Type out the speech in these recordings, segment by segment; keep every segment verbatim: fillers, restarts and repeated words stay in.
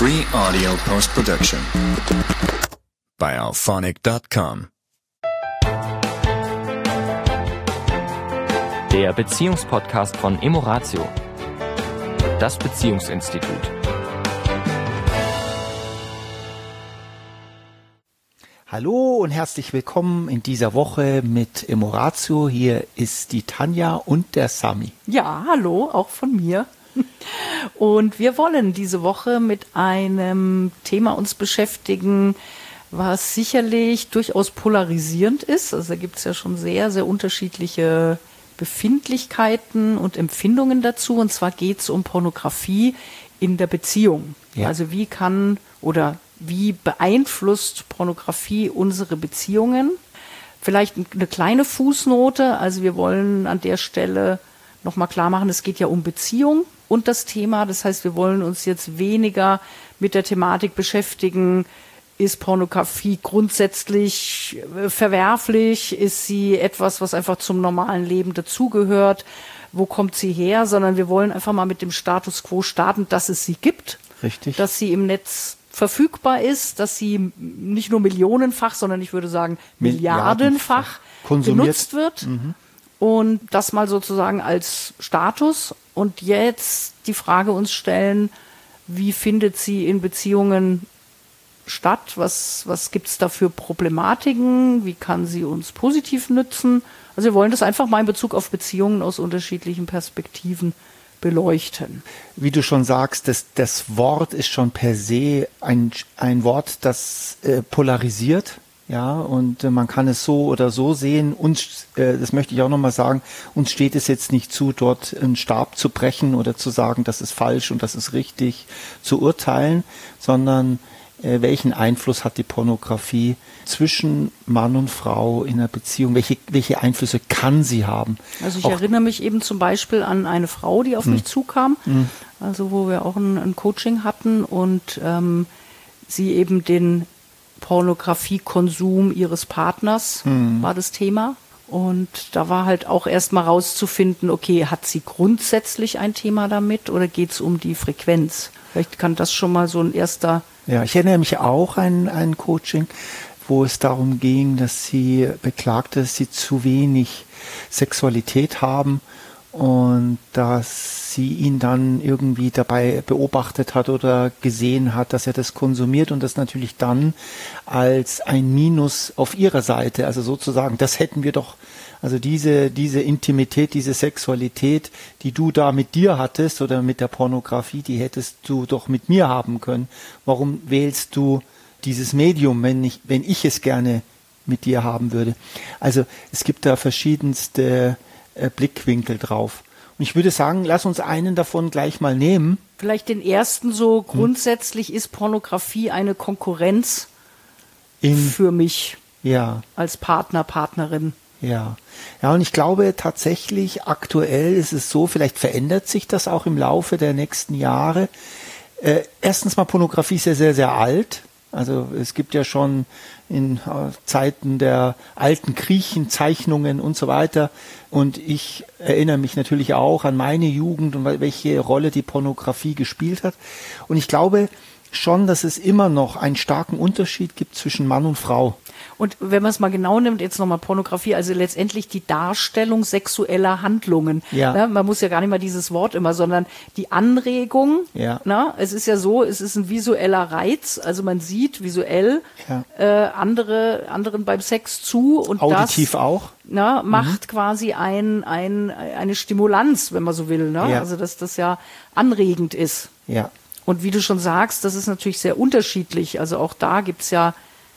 Free audio post-production by alphonic dot com. Der Beziehungspodcast von Emoratio, das Beziehungsinstitut. Hallo und herzlich willkommen in dieser Woche mit Emoratio. Hier ist die Tanja und der Sami. Ja, hallo, auch von mir. Und wir wollen diese Woche mit einem Thema uns beschäftigen, was sicherlich durchaus polarisierend ist. Also da gibt es ja schon sehr, sehr unterschiedliche Befindlichkeiten und Empfindungen dazu. Und zwar geht es um Pornografie in der Beziehung. Ja. Also wie kann oder wie beeinflusst Pornografie unsere Beziehungen? Vielleicht eine kleine Fußnote. Also wir wollen an der Stelle nochmal klar machen, es geht ja um Beziehung und das Thema. Das heißt, wir wollen uns jetzt weniger mit der Thematik beschäftigen, ist Pornografie grundsätzlich verwerflich? Ist sie etwas, was einfach zum normalen Leben dazugehört? Wo kommt sie her? Sondern wir wollen einfach mal mit dem Status quo starten, dass es sie gibt. Richtig. Dass sie im Netz verfügbar ist, dass sie nicht nur millionenfach, sondern ich würde sagen milliardenfach, milliardenfach genutzt wird. Mhm. Und das mal sozusagen als Status. Und jetzt die Frage uns stellen, wie findet sie in Beziehungen statt? Was, was gibt es da für Problematiken? Wie kann sie uns positiv nützen? Also wir wollen das einfach mal in Bezug auf Beziehungen aus unterschiedlichen Perspektiven beleuchten. Wie du schon sagst, das, das Wort ist schon per se ein, ein Wort, das äh, polarisiert. Ja, und äh, man kann es so oder so sehen. Uns, äh, das möchte ich auch nochmal sagen, uns steht es jetzt nicht zu, dort einen Stab zu brechen oder zu sagen, das ist falsch und das ist richtig, zu urteilen, sondern äh, welchen Einfluss hat die Pornografie zwischen Mann und Frau in einer Beziehung? Welche, welche Einflüsse kann sie haben? Also ich auch, erinnere mich eben zum Beispiel an eine Frau, die auf mh. mich zukam, mh. also wo wir auch ein, ein Coaching hatten und ähm, sie eben den Pornografiekonsum ihres Partners hm. war das Thema. Und da war halt auch erstmal rauszufinden, okay, hat sie grundsätzlich ein Thema damit oder geht es um die Frequenz? Vielleicht kann das schon mal so ein erster... Ja, ich erinnere mich auch an ein Coaching, wo es darum ging, dass sie beklagte, dass sie zu wenig Sexualität haben und dass sie ihn dann irgendwie dabei beobachtet hat oder gesehen hat, dass er das konsumiert und das natürlich dann als ein Minus auf ihrer Seite, also sozusagen, das hätten wir doch, also diese, diese Intimität, diese Sexualität, die du da mit dir hattest oder mit der Pornografie, die hättest du doch mit mir haben können. Warum wählst du dieses Medium, wenn ich, wenn ich es gerne mit dir haben würde? Also es gibt da verschiedenste Blickwinkel drauf. Und ich würde sagen, lass uns einen davon gleich mal nehmen. Vielleicht den ersten so, grundsätzlich hm. ist Pornografie eine Konkurrenz In, für mich ja. als Partner, Partnerin. Ja. Ja, und ich glaube tatsächlich, aktuell ist es so, vielleicht verändert sich das auch im Laufe der nächsten Jahre. Äh, erstens mal, Pornografie ist ja sehr, sehr alt. Also es gibt ja schon in Zeiten der alten Griechen Zeichnungen und so weiter. Und ich erinnere mich natürlich auch an meine Jugend und welche Rolle die Pornografie gespielt hat. Und ich glaube schon, dass es immer noch einen starken Unterschied gibt zwischen Mann und Frau. Und wenn man es mal genau nimmt, jetzt nochmal Pornografie, also letztendlich die Darstellung sexueller Handlungen. Ja. Ne? Man muss ja gar nicht mal dieses Wort immer, sondern die Anregung. Ja. Ne? Es ist ja so, es ist ein visueller Reiz, also man sieht visuell ja. äh, andere, anderen beim Sex zu. Und auditiv das, auch. Ne, macht mhm. quasi ein, ein, eine Stimulanz, wenn man so will. Ne? Ja. Also dass das ja anregend ist. Ja. Und wie du schon sagst, das ist natürlich sehr unterschiedlich. Also auch da gibt's ja,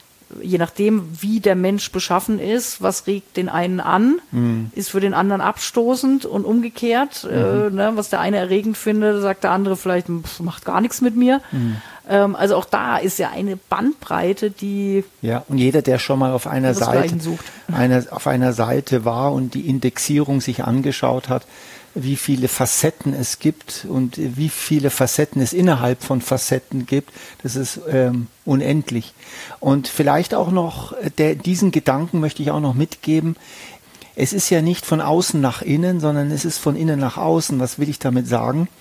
je nachdem, wie der Mensch beschaffen ist, was regt den einen an, mhm. ist für den anderen abstoßend und umgekehrt. Mhm. Äh, ne, was der eine erregend findet, sagt der andere vielleicht, macht gar nichts mit mir. Mhm. Ähm, also auch da ist ja eine Bandbreite, die... Ja, und jeder, der schon mal auf einer Seite, einer, auf einer Seite war und die Indexierung sich angeschaut hat, wie viele Facetten es gibt und wie viele Facetten es innerhalb von Facetten gibt, das ist ähm, unendlich. Und vielleicht auch noch, der, diesen Gedanken möchte ich auch noch mitgeben, es ist ja nicht von außen nach innen, sondern es ist von innen nach außen. Was will ich damit sagen?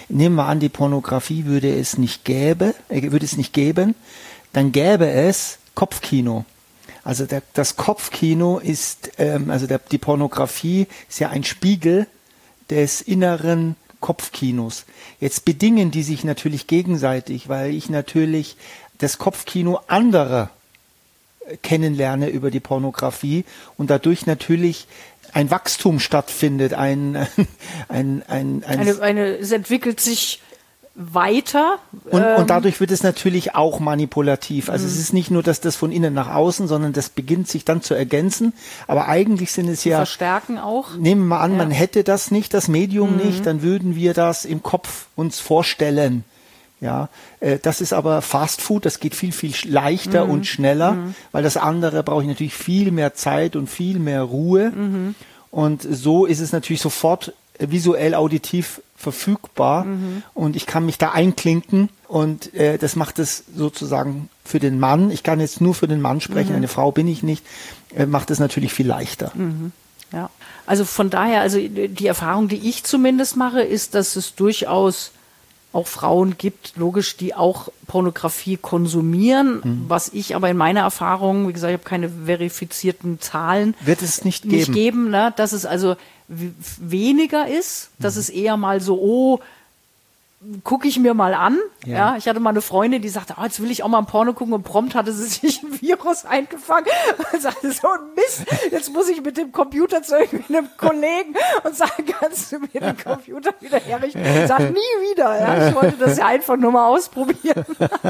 nehmen wir an, die Pornografie würde es nicht gäbe, äh, würde es nicht geben, dann gäbe es Kopfkino. Also der, das Kopfkino ist, ähm, also der, die Pornografie ist ja ein Spiegel des inneren Kopfkinos. Jetzt bedingen die sich natürlich gegenseitig, weil ich natürlich das Kopfkino anderer kennenlerne über die Pornografie und dadurch natürlich ein Wachstum stattfindet, ein, ein, ein, ein eine, eine, es entwickelt sich weiter. Und, ähm, und dadurch wird es natürlich auch manipulativ. Also es ist nicht nur, dass das von innen nach außen, sondern das beginnt sich dann zu ergänzen. Aber eigentlich sind es ja... Verstärken auch. Nehmen wir mal an, Ja. man hätte das nicht, das Medium mhm. nicht, dann würden wir das im Kopf uns vorstellen. Ja, äh, das ist aber Fast Food, das geht viel, viel leichter Mhm. und schneller, Mhm. weil das andere brauche ich natürlich viel mehr Zeit und viel mehr Ruhe. Mhm. Und so ist es natürlich sofort visuell, auditiv verfügbar Mhm. und ich kann mich da einklinken und äh, das macht es sozusagen für den Mann, ich kann jetzt nur für den Mann sprechen, Mhm. eine Frau bin ich nicht, äh, macht es natürlich viel leichter. Mhm. Ja, also von daher, also die Erfahrung, die ich zumindest mache, ist, dass es durchaus auch Frauen gibt, logisch, die auch Pornografie konsumieren, Mhm. was ich aber in meiner Erfahrung, wie gesagt, ich habe keine verifizierten Zahlen, Wird es nicht geben. nicht geben, ne? Dass es also w- weniger ist, dass es eher mal so, oh, gucke ich mir mal an. Ja. Ja. Ich hatte mal eine Freundin, die sagte, oh, jetzt will ich auch mal ein Porno gucken und prompt hatte sie sich ein Virus eingefangen und sagte, so ein Mist, jetzt muss ich mit dem Computer zu einem Kollegen und sagen, kannst du mir den Computer wieder herrichten? Sag nie wieder. Ja, ich wollte das ja einfach nur mal ausprobieren.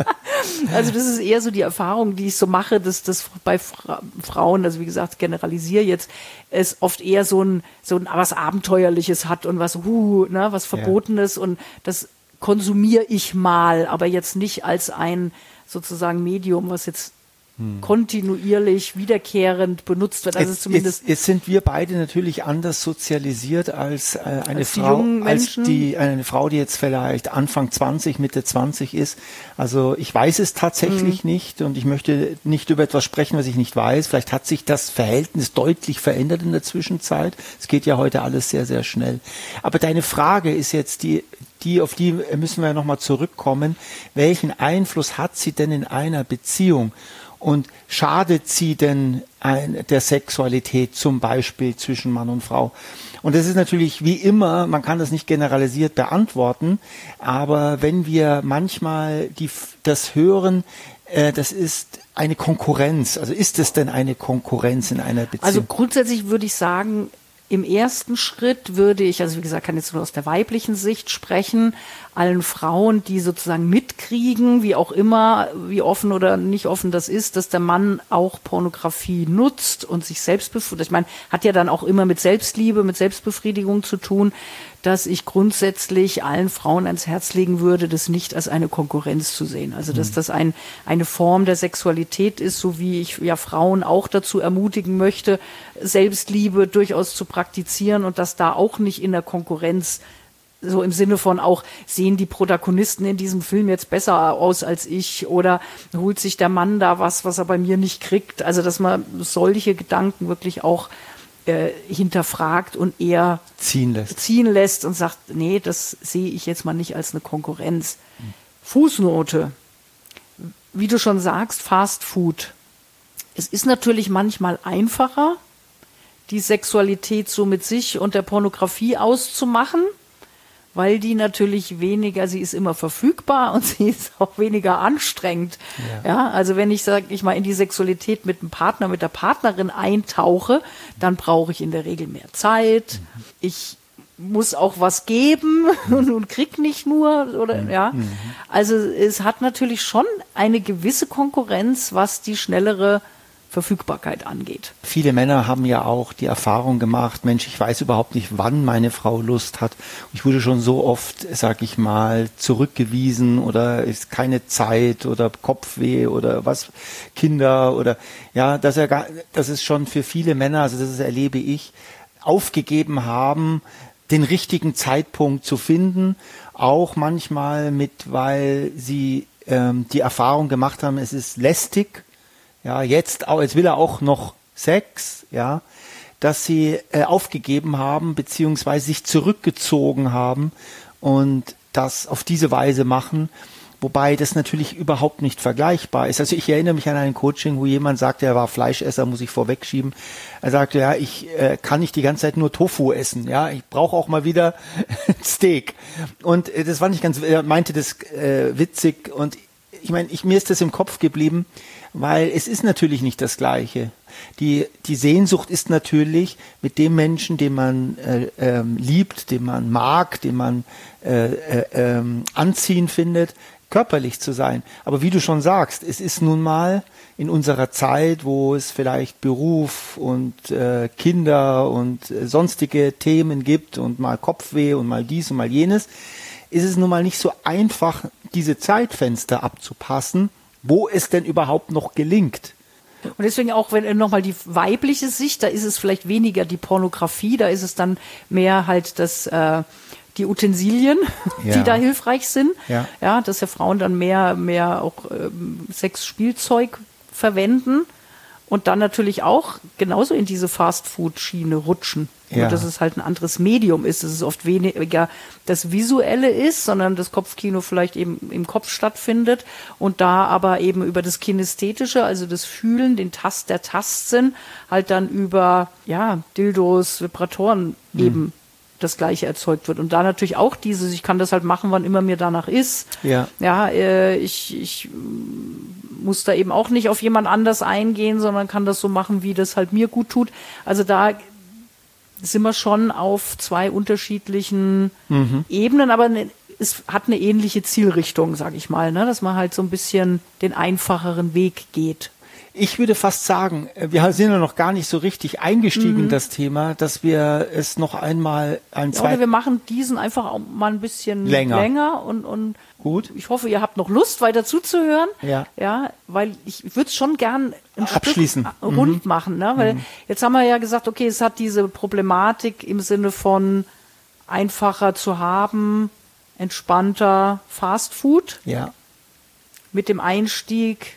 Also das ist eher so die Erfahrung, die ich so mache, dass das bei Fra- Frauen, also wie gesagt, generalisiere jetzt, es oft eher so ein, so ein was Abenteuerliches hat und was, uh, ne, was Verbotenes und das konsumiere ich mal, aber jetzt nicht als ein sozusagen Medium, was jetzt hm. kontinuierlich, wiederkehrend benutzt wird. Also Jetzt, zumindest jetzt, jetzt sind wir beide natürlich anders sozialisiert als äh, eine Als die Frau, jungen als Menschen. die eine Frau, die jetzt vielleicht Anfang zwanzig, Mitte zwanzig ist. Also ich weiß es tatsächlich Mhm. nicht und ich möchte nicht über etwas sprechen, was ich nicht weiß. Vielleicht hat sich das Verhältnis deutlich verändert in der Zwischenzeit. Es geht ja heute alles sehr, sehr schnell. Aber deine Frage ist jetzt die, die auf die müssen wir ja nochmal zurückkommen. Welchen Einfluss hat sie denn in einer Beziehung? Und schadet sie denn ein, der Sexualität zum Beispiel zwischen Mann und Frau? Und das ist natürlich wie immer, man kann das nicht generalisiert beantworten, aber wenn wir manchmal die, das hören, äh, das ist eine Konkurrenz. Also ist es denn eine Konkurrenz in einer Beziehung? Also grundsätzlich würde ich sagen, im ersten Schritt würde ich, also wie gesagt, kann jetzt nur aus der weiblichen Sicht sprechen, allen Frauen, die sozusagen mitkriegen, wie auch immer, wie offen oder nicht offen das ist, dass der Mann auch Pornografie nutzt und sich selbst befriedigt. Ich meine, hat ja dann auch immer mit Selbstliebe, mit Selbstbefriedigung zu tun, dass ich grundsätzlich allen Frauen ans Herz legen würde, das nicht als eine Konkurrenz zu sehen. Also, dass das ein, eine Form der Sexualität ist, so wie ich ja Frauen auch dazu ermutigen möchte, Selbstliebe durchaus zu praktizieren und dass da auch nicht in der Konkurrenz so im Sinne von auch, sehen die Protagonisten in diesem Film jetzt besser aus als ich oder holt sich der Mann da was, was er bei mir nicht kriegt. Also, dass man solche Gedanken wirklich auch äh, hinterfragt und eher ziehen lässt. ziehen lässt und sagt, nee, das sehe ich jetzt mal nicht als eine Konkurrenz. Mhm. Fußnote. Wie du schon sagst, Fast Food. Es ist natürlich manchmal einfacher, die Sexualität so mit sich und der Pornografie auszumachen, weil die natürlich weniger, sie ist immer verfügbar und sie ist auch weniger anstrengend. Ja, ja, also wenn ich, sag ich mal, in die Sexualität mit dem Partner, mit der Partnerin eintauche, dann brauche ich in der Regel mehr Zeit. Mhm. Ich muss auch was geben und, und krieg nicht nur, oder, mhm. ja. Also es hat natürlich schon eine gewisse Konkurrenz, was die schnellere Verfügbarkeit angeht. Viele Männer haben ja auch die Erfahrung gemacht, Mensch, ich weiß überhaupt nicht, wann meine Frau Lust hat. Ich wurde schon so oft, sag ich mal, zurückgewiesen oder ist keine Zeit oder Kopfweh oder was, Kinder oder, ja, dass er gar, das ist schon für viele Männer, also das erlebe ich, aufgegeben haben, den richtigen Zeitpunkt zu finden, auch manchmal mit, weil sie ähm, die Erfahrung gemacht haben, es ist lästig. Ja, jetzt, jetzt will er auch noch Sex, ja, dass sie äh, aufgegeben haben, beziehungsweise sich zurückgezogen haben und das auf diese Weise machen, wobei das natürlich überhaupt nicht vergleichbar ist. Also ich erinnere mich an ein Coaching, wo jemand sagte, er war Fleischesser, muss ich vorwegschieben. Er sagte, ja, ich äh, kann nicht die ganze Zeit nur Tofu essen, ja, ich brauche auch mal wieder Steak. Und äh, das war nicht ganz, er meinte das äh, witzig und ich meine, ich, mir ist das im Kopf geblieben, weil es ist natürlich nicht das Gleiche. Die, die Sehnsucht ist natürlich mit dem Menschen, den man äh, ähm, liebt, den man mag, den man äh, äh, ähm, anziehend findet, körperlich zu sein. Aber wie du schon sagst, es ist nun mal in unserer Zeit, wo es vielleicht Beruf und äh, Kinder und äh, sonstige Themen gibt und mal Kopfweh und mal dies und mal jenes, ist es nun mal nicht so einfach, diese Zeitfenster abzupassen, wo es denn überhaupt noch gelingt. Und deswegen auch, wenn nochmal die weibliche Sicht, da ist es vielleicht weniger die Pornografie, da ist es dann mehr halt das, äh, die Utensilien, ja. die da hilfreich sind. Ja, ja dass ja Frauen dann mehr, mehr auch ähm, Sexspielzeug verwenden und dann natürlich auch genauso in diese Fast-Food-Schiene rutschen. Ja. Und dass es halt ein anderes Medium ist, dass es oft weniger das Visuelle ist, sondern das Kopfkino vielleicht eben im Kopf stattfindet und da aber eben über das Kinästhetische, also das Fühlen, den Tast, der Tastsinn, halt dann über, ja, Dildos, Vibratoren mhm. eben das Gleiche erzeugt wird. Und da natürlich auch dieses, ich kann das halt machen, wann immer mir danach ist. Ja, ja äh, ich, ich muss da eben auch nicht auf jemand anders eingehen, sondern kann das so machen, wie das halt mir gut tut. Also da sind wir schon auf zwei unterschiedlichen mhm. Ebenen, aber es hat eine ähnliche Zielrichtung, sag ich mal, ne? Dass man halt so ein bisschen den einfacheren Weg geht. Ich würde fast sagen, wir sind ja noch gar nicht so richtig eingestiegen mhm. in das Thema, dass wir es noch einmal ein ja, zweites... Oder wir machen diesen einfach auch mal ein bisschen länger, länger und, und gut. Ich hoffe, ihr habt noch Lust, weiter zuzuhören. Ja. Ja, weil ich würde es schon gern ein abschließen. Stück rund mhm. machen, ne? Weil mhm. jetzt haben wir ja gesagt, okay, es hat diese Problematik im Sinne von einfacher zu haben, entspannter Fast Food. Ja. Mit dem Einstieg,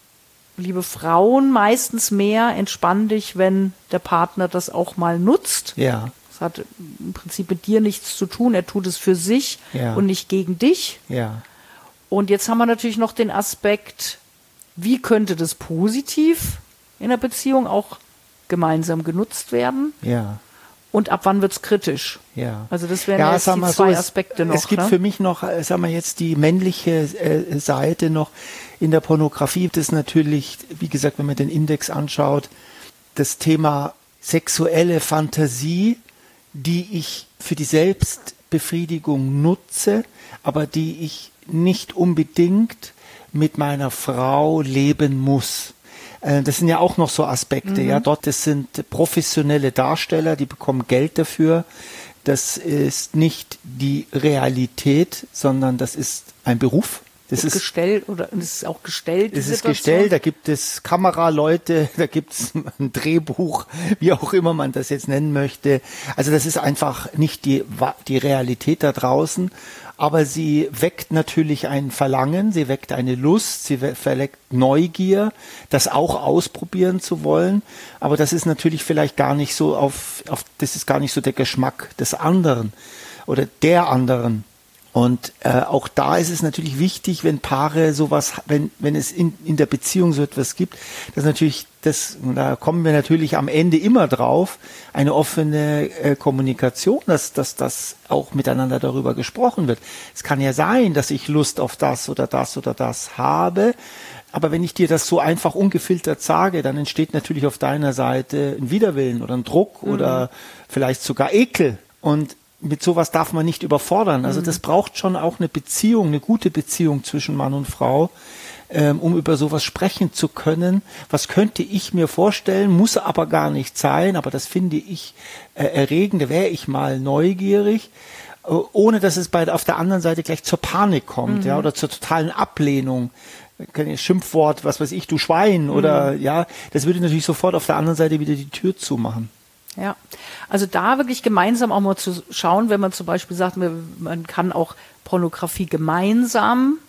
liebe Frauen, meistens mehr, entspann dich, wenn der Partner das auch mal nutzt. Ja. Das hat im Prinzip mit dir nichts zu tun. Er tut es für sich ja. und nicht gegen dich. Ja. Und jetzt haben wir natürlich noch den Aspekt, wie könnte das positiv in der Beziehung auch gemeinsam genutzt werden? Ja. Und ab wann wird's kritisch? Ja. Also das wären ja, jetzt die so, zwei es, Aspekte noch. Es gibt ne? für mich noch, sagen wir jetzt, die männliche äh, Seite noch in der Pornografie. Das ist natürlich, wie gesagt, wenn man den Index anschaut, das Thema sexuelle Fantasie, die ich für die Selbstbefriedigung nutze, aber die ich nicht unbedingt mit meiner Frau leben muss. Das sind ja auch noch so Aspekte, mhm. ja, dort, das sind professionelle Darsteller, die bekommen Geld dafür. Das ist nicht die Realität, sondern das ist ein Beruf. Das ist gestellt oder es ist auch gestellt. Es ist gestellt, da gibt es Kameraleute, da gibt es ein Drehbuch, wie auch immer man das jetzt nennen möchte. Also das ist einfach nicht die, die Realität da draußen, aber sie weckt natürlich ein Verlangen, sie weckt eine Lust, sie verweckt Neugier, das auch ausprobieren zu wollen. Aber das ist natürlich vielleicht gar nicht so auf, auf das ist gar nicht so der Geschmack des anderen oder der anderen. Und äh, auch da ist es natürlich wichtig, wenn Paare sowas, wenn wenn es in in der Beziehung so etwas gibt, dass natürlich das, und da kommen wir natürlich am Ende immer drauf, eine offene äh, Kommunikation, dass dass das auch miteinander darüber gesprochen wird. Es kann ja sein, dass ich Lust auf das oder das oder das habe, aber wenn ich dir das so einfach ungefiltert sage, dann entsteht natürlich auf deiner Seite ein Widerwillen oder ein Druck mhm. oder vielleicht sogar Ekel. Und mit sowas darf man nicht überfordern. Also das braucht schon auch eine Beziehung, eine gute Beziehung zwischen Mann und Frau, ähm, um über sowas sprechen zu können. Was könnte ich mir vorstellen, muss aber gar nicht sein, aber das finde ich äh, erregend, da wäre ich mal neugierig, äh, ohne dass es bei auf der anderen Seite gleich zur Panik kommt, mhm. ja, oder zur totalen Ablehnung. Kein Schimpfwort, was weiß ich, du Schwein, mhm. oder ja, das würde natürlich sofort auf der anderen Seite wieder die Tür zumachen. Ja, also da wirklich gemeinsam auch mal zu schauen, wenn man zum Beispiel sagt, man kann auch Pornografie gemeinsam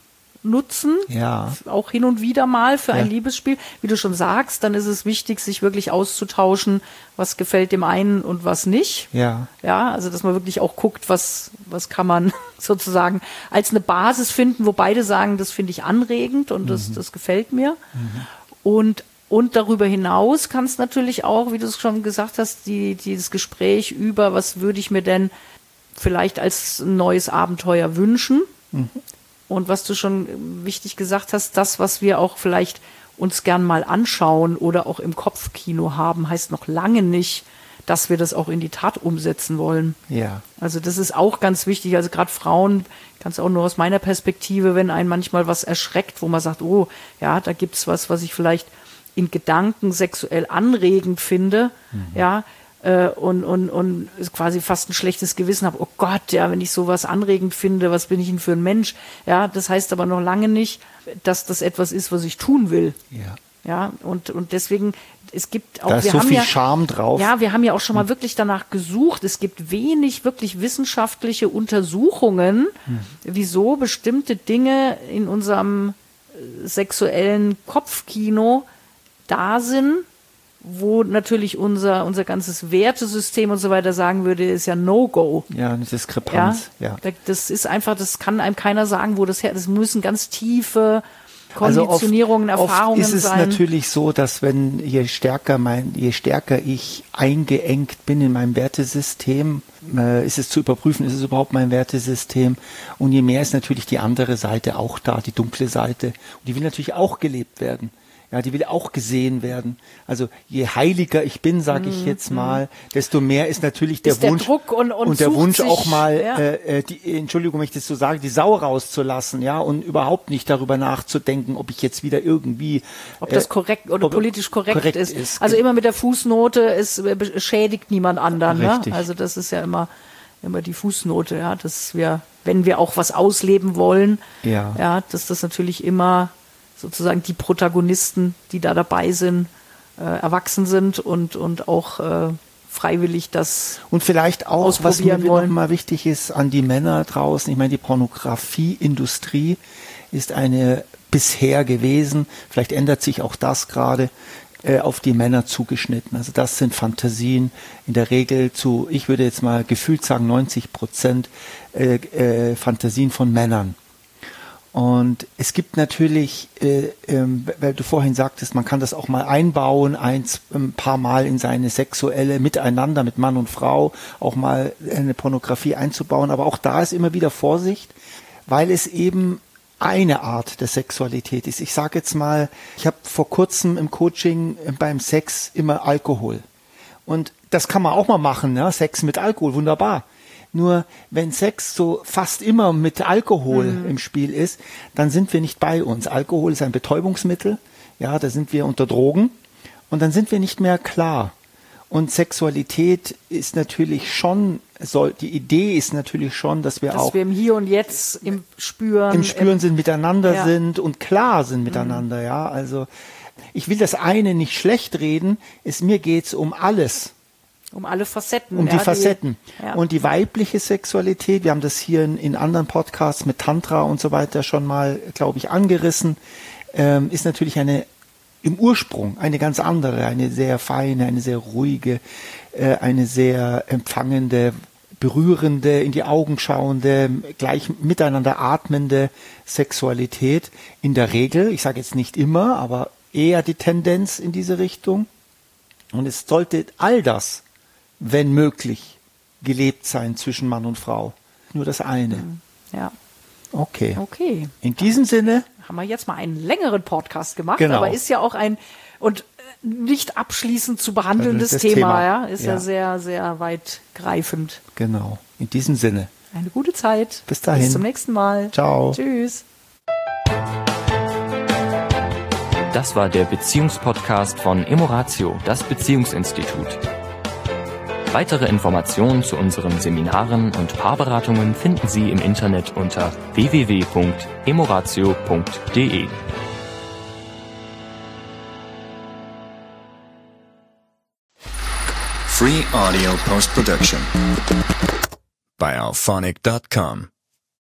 nutzen, Ja. auch hin und wieder mal für ein Ja. Liebesspiel. Wie du schon sagst, dann ist es wichtig, sich wirklich auszutauschen, was gefällt dem einen und was nicht. Ja. Ja, also dass man wirklich auch guckt, was, was kann man sozusagen als eine Basis finden, wo beide sagen, das finde ich anregend und das, das gefällt mir. Mhm. Und, und darüber hinaus kann es natürlich auch, wie du es schon gesagt hast, die, dieses Gespräch über, was würde ich mir denn vielleicht als neues Abenteuer wünschen. Mhm. Und was du schon wichtig gesagt hast, das, was wir auch vielleicht uns gern mal anschauen oder auch im Kopfkino haben, heißt noch lange nicht, dass wir das auch in die Tat umsetzen wollen. Ja. Also das ist auch ganz wichtig. Also gerade Frauen, kannst auch nur aus meiner Perspektive, wenn einen manchmal was erschreckt, wo man sagt, oh, ja, da gibt's was, was ich vielleicht in Gedanken sexuell anregend finde, mhm. ja, Und, und, und quasi fast ein schlechtes Gewissen habe, oh Gott, ja, wenn ich sowas anregend finde, was bin ich denn für ein Mensch? Ja, das heißt aber noch lange nicht, dass das etwas ist, was ich tun will. Ja. Ja, und, und deswegen, es gibt auch, da ist wir so haben viel ja, Charme drauf. Ja, wir haben ja auch schon mal wirklich danach gesucht. Es gibt wenig wirklich wissenschaftliche Untersuchungen, hm. wieso bestimmte Dinge in unserem sexuellen Kopfkino da sind, wo natürlich unser, unser ganzes Wertesystem und so weiter sagen würde, ist ja No-Go. Ja, eine Diskrepanz. Ja, ja. Das ist einfach, das kann einem keiner sagen, wo das her, das müssen ganz tiefe Konditionierungen, also oft, Erfahrungen sein. Oft ist es sein. natürlich so, dass wenn je stärker mein, je stärker ich eingeengt bin in meinem Wertesystem, äh, ist es zu überprüfen, ist es überhaupt mein Wertesystem? Und je mehr ist natürlich die andere Seite auch da, die dunkle Seite. Und die will natürlich auch gelebt werden. Ja, die will auch gesehen werden. Also je heiliger ich bin, sage ich jetzt mal, desto mehr ist natürlich der ist der Wunsch Druck und, und, und der Wunsch sich, auch mal, ja. äh, die, Entschuldigung, wenn ich das so sage, die Sau rauszulassen, ja, und überhaupt nicht darüber nachzudenken, ob ich jetzt wieder irgendwie, ob das korrekt oder ob, politisch korrekt, korrekt ist. ist. Also immer mit der Fußnote, es schädigt niemand anderen. Richtig. Ne? Also das ist ja immer immer die Fußnote, ja, dass wir, wenn wir auch was ausleben wollen, ja, ja, dass das natürlich immer sozusagen die Protagonisten, die da dabei sind, äh, erwachsen sind und, und auch äh, freiwillig das und vielleicht auch, was mir wollen. noch mal wichtig ist an die Männer draußen, ich meine, die Pornografieindustrie ist eine bisher gewesen, vielleicht ändert sich auch das gerade, äh, auf die Männer zugeschnitten. Also das sind Fantasien in der Regel zu, ich würde jetzt mal gefühlt sagen, neunzig Prozent äh, äh, Fantasien von Männern. Und es gibt natürlich, äh, ähm, weil du vorhin sagtest, man kann das auch mal einbauen, ein, ein paar Mal in seine sexuelle Miteinander mit Mann und Frau, auch mal eine Pornografie einzubauen. Aber auch da ist immer wieder Vorsicht, weil es eben eine Art der Sexualität ist. Ich sage jetzt mal, ich habe vor kurzem im Coaching beim Sex immer Alkohol. Und das kann man auch mal machen, ne? Sex mit Alkohol, wunderbar. Nur wenn Sex so fast immer mit Alkohol mhm. im Spiel ist, dann sind wir nicht bei uns. Alkohol ist ein Betäubungsmittel, ja, da sind wir unter Drogen und dann sind wir nicht mehr klar. Und Sexualität ist natürlich schon, soll, die Idee ist natürlich schon, dass wir dass auch dass wir im Hier und Jetzt im Spüren, im Spüren im, sind, miteinander ja. sind und klar sind miteinander, mhm. ja. Also ich will das eine nicht schlecht reden, es, mir geht's um alles. Um alle Facetten. Um ja, die Facetten. Die, ja. Und die weibliche Sexualität, wir haben das hier in, in anderen Podcasts mit Tantra und so weiter schon mal, glaube ich, angerissen, ähm, ist natürlich eine im Ursprung eine ganz andere, eine sehr feine, eine sehr ruhige, äh, eine sehr empfangende, berührende, in die Augen schauende, gleich miteinander atmende Sexualität. In der Regel, ich sage jetzt nicht immer, aber eher die Tendenz in diese Richtung. Und es sollte all das, wenn möglich, gelebt sein zwischen Mann und Frau. Nur das eine. Ja. Okay. Okay. In diesem Sinne haben wir jetzt mal einen längeren Podcast gemacht, genau. aber ist ja auch ein und nicht abschließend zu behandelndes das Thema, Thema, ja, ist ja. ja sehr, sehr weitgreifend. Genau. In diesem Sinne. Eine gute Zeit. Bis dahin. Bis zum nächsten Mal. Ciao. Tschüss. Das war der Beziehungspodcast von Emoratio, das Beziehungsinstitut. Weitere Informationen zu unseren Seminaren und Paarberatungen finden Sie im Internet unter w w w punkt emoratio punkt d e. Free audio post production by alphonic dot com.